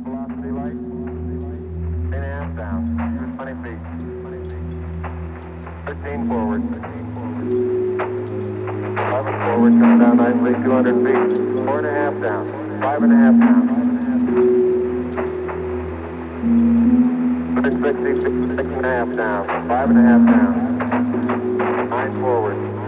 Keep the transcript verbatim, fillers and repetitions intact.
velocity light. Eight and a half down. twenty feet. thirteen forward. eleven forward, coming down nicely, two hundred feet. Four and a half down. Five and a half down. one hundred sixty, six and a half down. Five and a half down. Nine forward.